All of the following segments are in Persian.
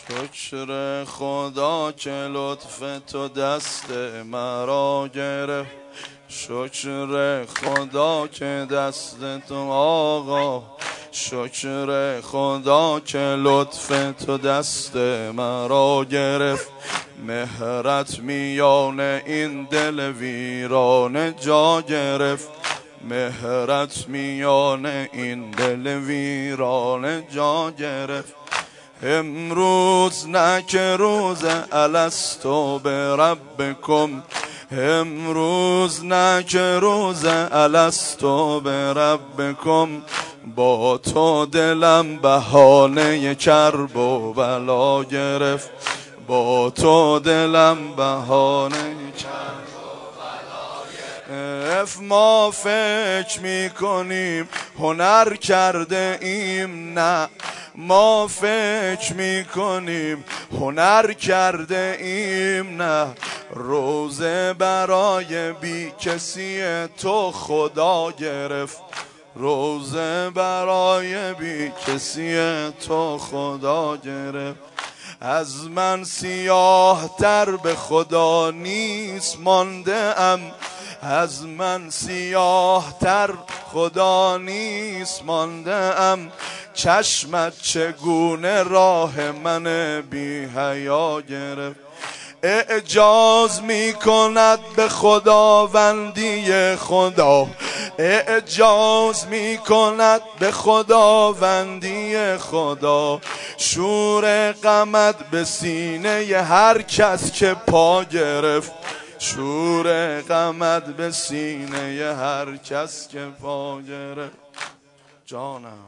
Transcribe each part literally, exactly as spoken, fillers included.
شکر خدا که لطف تو دست مرا گرفت، شکر خدا که دست تو آقا، شکر خدا که لطف تو دست مرا گرفت. مهرت میان این دل ویرانه جا گرفت، مهرت میان این دل ویرانه جا گرفت. امروز نه که روز الستو بربکم، امروز نه که روز الستو بربکم، با تو دلم بهانه کرب و بلا گرفت، با تو دلم بهانه کرب و بلا گرفت. ما فکر میکنیم هنر کرده ایم، نه ما فکر میکنیم هنر کرده ایم، نه روزه برای بی کسی تو خدا گرفت، روزه برای بی کسی تو خدا گرفت. از من سیاه تر به خدا نیست مانده ام، از من سیاه تر خدا نیست مانده ام، چشمت چگونه راه من بی حیا گرفت. اعجاز می کند به خداوندی خدا، اعجاز می کند به خداوندی خدا، شور غمت به سینه هر کس که پا گرفت، شور غمت به سینه هر کس که پا گرفت. جانم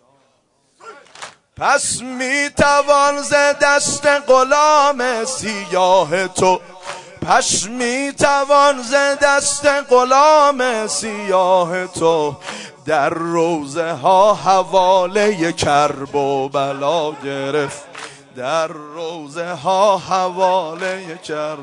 پس می توان ز دست غلام سیاه تو، پس می توان ز دست غلام سیاه تو، در روزه ها حواله کرب و بلا گرفت، در روزه ها حواله کرب.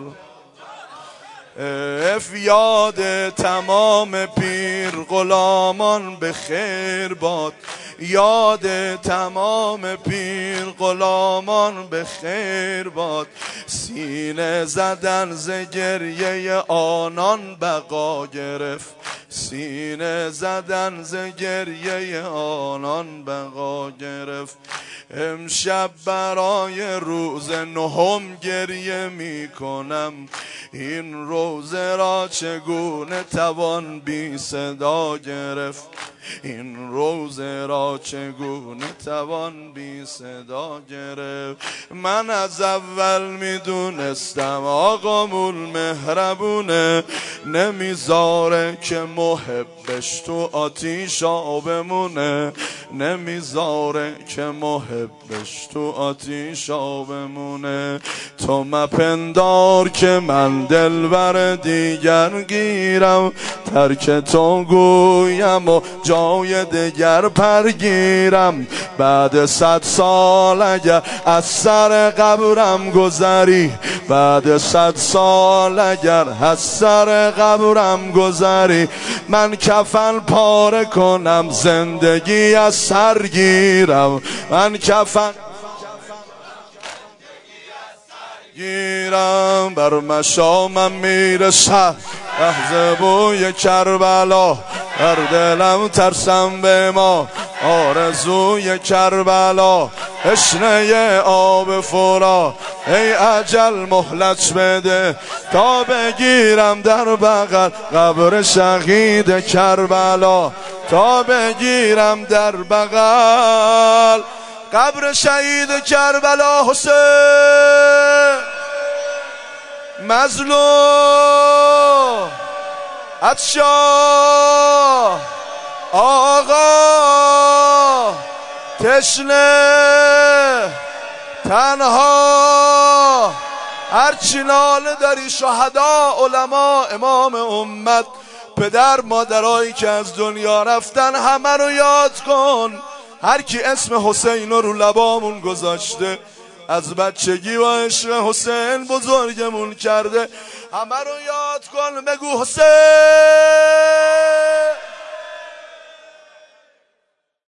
اف یاد تمام پیر غلامان به خیر باد، یاد تمام پیر غلامان به خیر باد، سینه زدن ز گریه آنان بقا گرفت، سینه زدن ز گریه آنان بقا گرفت. امشب برای روز نهم گریه می کنم، این روزه را چگونه توان بی صدا گرفت، این روزه را چگونه توان بی صدا گرفت. من از اول میدونستم آقامون مهربونه، نمیذاره که محبش تو آتیشا بمونه، نمیذاره که محبش تو آتیشا بمونه. تو مپندار که من دلبر دیگر گیرم، ترک تو گویم و جای دیگر پرگیرم، بعد صد سال اگر از سر قبرم گذری، بعد صد سال اگر از سر قبرم گذری، من کفن پاره کنم زندگی از سر گیرم، من کفن گیرم. بر مشامم میرسد لحظه بوی کربلا، در دلم ترسم به ما آرزوی کربلا، تشنه آب فرا ای اجل مهلت بده، تا بگیرم در بغل قبر شهید کربلا، تا بگیرم در بغل قبر شهید کربلا. حسین مظلوم عطشان آقا تشنه تنها، هرچی ناله داری شهدا علما امام امت پدر مادرایی که از دنیا رفتن همه رو یاد کن. هر کی اسم حسین رو لبامون گذاشته، از بچگی و عشق حسین بزرگمون کرده، همه رو یاد کن. بگو حسین